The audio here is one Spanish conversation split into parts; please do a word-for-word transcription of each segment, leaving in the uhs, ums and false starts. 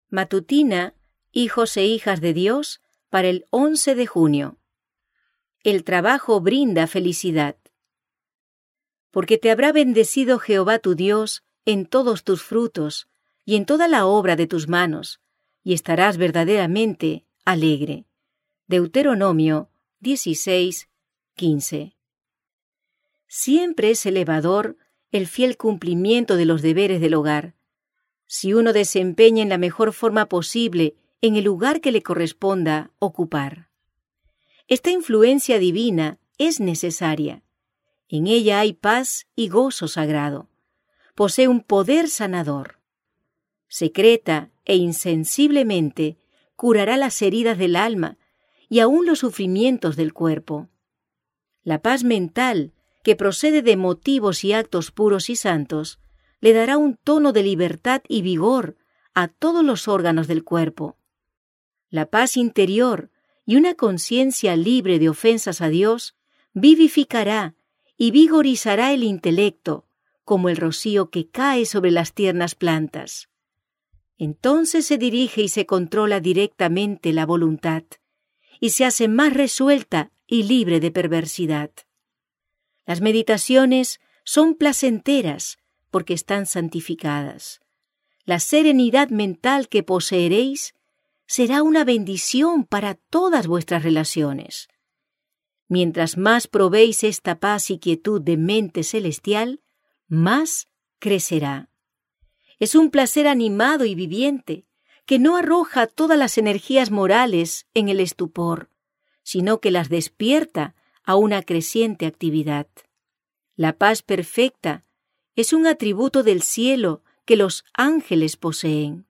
Matutina, hijos e hijas de Dios, para el once de junio. El trabajo brinda felicidad. Porque te habrá bendecido Jehová tu Dios en todos tus frutos y en toda la obra de tus manos, y estarás verdaderamente alegre. Deuteronomio dieciséis, quince. Siempre es elevador el fiel cumplimiento de los deberes del hogar. Si uno desempeña en la mejor forma posible en el lugar que le corresponda ocupar. Esta influencia divina es necesaria. En ella hay paz y gozo sagrado. Posee un poder sanador. Secreta e insensiblemente curará las heridas del alma y aún los sufrimientos del cuerpo. La paz mental, que procede de motivos y actos puros y santos, le dará un tono de libertad y vigor a todos los órganos del cuerpo. La paz interior y una conciencia libre de ofensas a Dios vivificará y vigorizará el intelecto, como el rocío que cae sobre las tiernas plantas. Entonces se dirige y se controla directamente la voluntad, y se hace más resuelta y libre de perversidad. Las meditaciones son placenteras porque están santificadas. La serenidad mental que poseeréis será una bendición para todas vuestras relaciones. Mientras más probéis esta paz y quietud de mente celestial, más crecerá. Es un placer animado y viviente, que no arroja todas las energías morales en el estupor, sino que las despierta a una creciente actividad. La paz perfecta es un atributo del cielo que los ángeles poseen.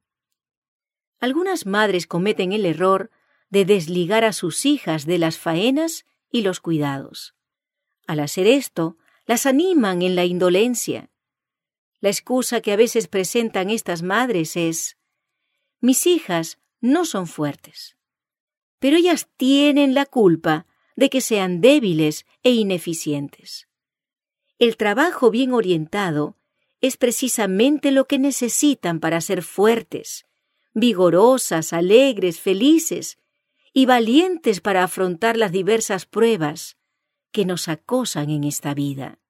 Algunas madres cometen el error de desligar a sus hijas de las faenas y los cuidados. Al hacer esto, las animan en la indolencia. La excusa que a veces presentan estas madres es: mis hijas no son fuertes, pero ellas tienen la culpa de que sean débiles e ineficientes. El trabajo bien orientado es precisamente lo que necesitan para ser fuertes, vigorosas, alegres, felices y valientes para afrontar las diversas pruebas que nos acosan en esta vida.